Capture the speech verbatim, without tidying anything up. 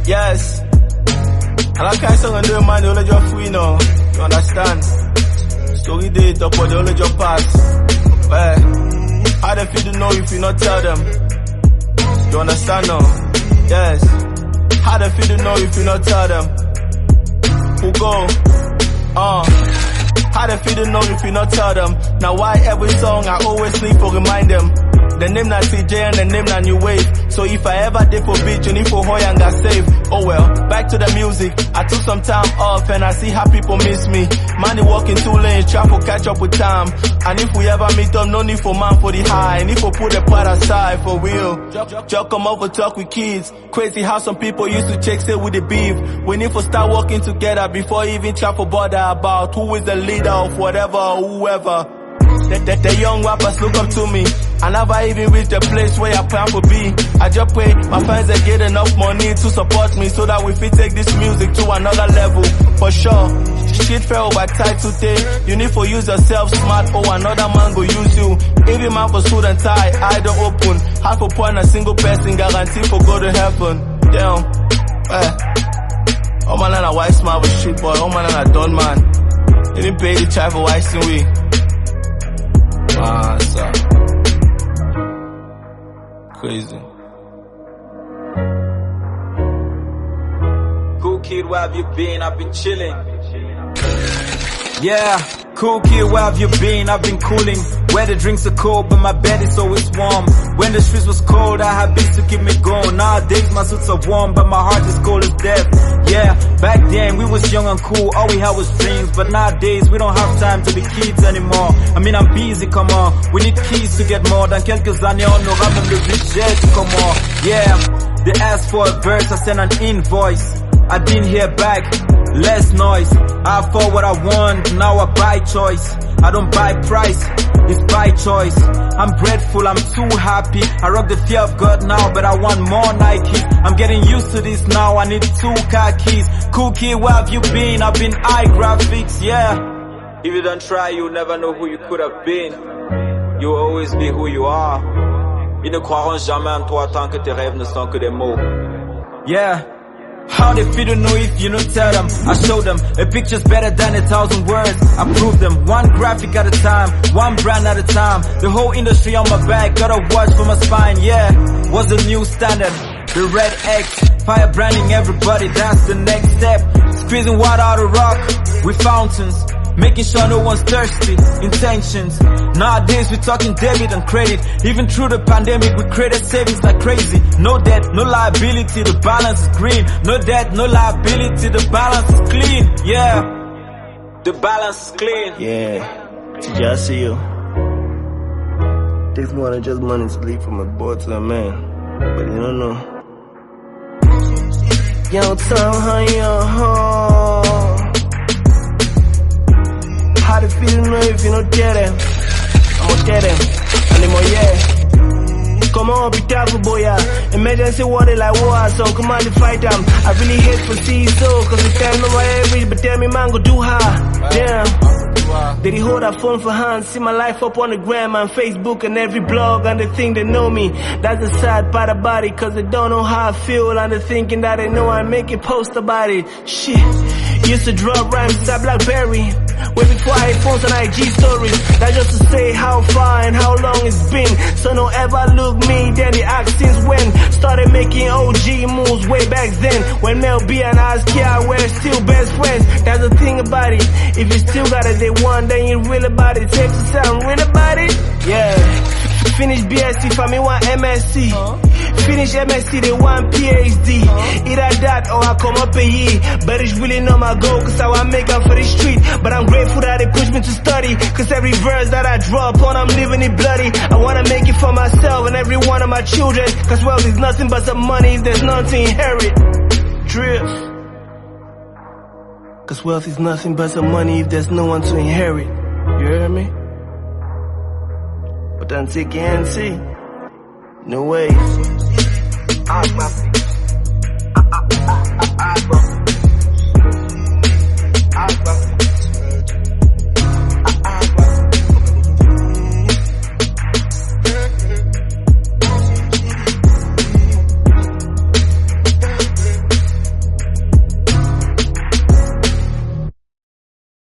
Yes. I like how song and do man, the only job free now. You understand? Story day, top of the only job pass. Well, how they feel to know if you not tell them? You understand now? Yes. How they feel to know if you not tell them? Who go? Uh. How they feel to know if you not tell them? Now why every song I always need to remind them? The name na C J and the name na New Wave. So if I ever did for beat, you need for Hoy and got saved. Oh well, back to the music. I took some time off and I see how people miss me. Man, they walking two lanes, try to catch up with time. And if we ever meet up, no need for man for the high. Need for put the part aside for real. Just come over, talk with kids. Crazy how some people used to check say with the beef. We need to start working together before even try for bother about who is the leader of whatever or whoever. The, the, the young rappers look up to me. I never even reached the place where I plan to be. I just pray my fans they get enough money to support me so that we fit take this music to another level. For sure, shit fell over tight today. You need to use yourself smart or another man go use you. Every man for suit and tie, eye don't open. Half a point a single person guarantee for go to heaven. Damn, eh. Oh man, I'm a white smart with shit boy. Oh man, I'm a done man. They didn't pay the try for white we. Ah, so crazy. Cool kid, where have you been? I've been chilling. Yeah, cool kid, where have you been? I've been cooling. Where the drinks are cold, but my bed is always warm. When the streets was cold, I had beats to keep me going. Nowadays my suits are warm, but my heart is cold as death. Yeah, back then we was young and cool, all we had was dreams. But nowadays we don't have time to be kids anymore. I mean I'm busy, come on. We need keys to get more. Dans quelques années on aura même le budget to come on. Yeah, they asked for a verse, I sent an invoice. I didn't hear back, less noise. I fought what I want, now I buy choice. I don't buy price, it's by choice. I'm grateful, I'm too happy. I rock the fear of God now, but I want more Nike. I'm getting used to this now, I need two car keys. Cool kid, where have you been? I've been iGraphics, yeah. If you don't try, you'll never know who you could have been. You'll always be who you are. Ils ne croiront jamais en toi tant que tes rêves ne sont que des mots. Yeah. How they feel to know if you don't tell them? I show them, a picture's better than a thousand words. I prove them, one graphic at a time, one brand at a time. The whole industry on my back, gotta watch for my spine, yeah. What's the new standard? The red X, fire branding everybody, that's the next step. Squeezing water out of rock, with fountains. Making sure no one's thirsty, intentions. Nowadays we're talking debit and credit. Even through the pandemic we created savings like crazy. No debt, no liability, the balance is green. No debt, no liability, the balance is clean. Yeah, the balance is clean. Yeah, T J, I see you. Takes more than just money to leave from a boy to a man. But you don't know. Young Tom, honey, uh-huh. How to feel to know if you don't get them? I'ma get them. Anymore, yeah. Come on, be careful, boy, yeah. Emergency water like war, so come on to fight them. I really hate for see so, cause they tell me my every, but tell me man go do hard. Damn. Did he hold that phone for hands? See my life up on the gram and Facebook and every blog, and they think they know me. That's the sad part about it, cause they don't know how I feel, and they're thinking that they know I make it post about it. Shit. Used to drop rhymes to that Blackberry. Way before I had phones and I G stories. That's just to say how far and how long it's been. So don't ever look me, then they ask since when. Started making O G moves way back then. When Mel B and Askia were still best friends. That's the thing about it. If you still got it, they want, then you real about it. Takes to sound real about it. Yeah. Finish B S C, for me want M S C. Finish M S C, they want P H D. Either that or I come up a year. But it's really not my goal, cause how I make up for the street. But I'm grateful that they push me to study, cause every verse that I drop on, I'm living it bloody. I wanna make it for myself and every one of my children, cause wealth is nothing but some money if there's none to inherit. Drip. Cause wealth is nothing but some money if there's no one to inherit. You hear me? But then take it and see. No way.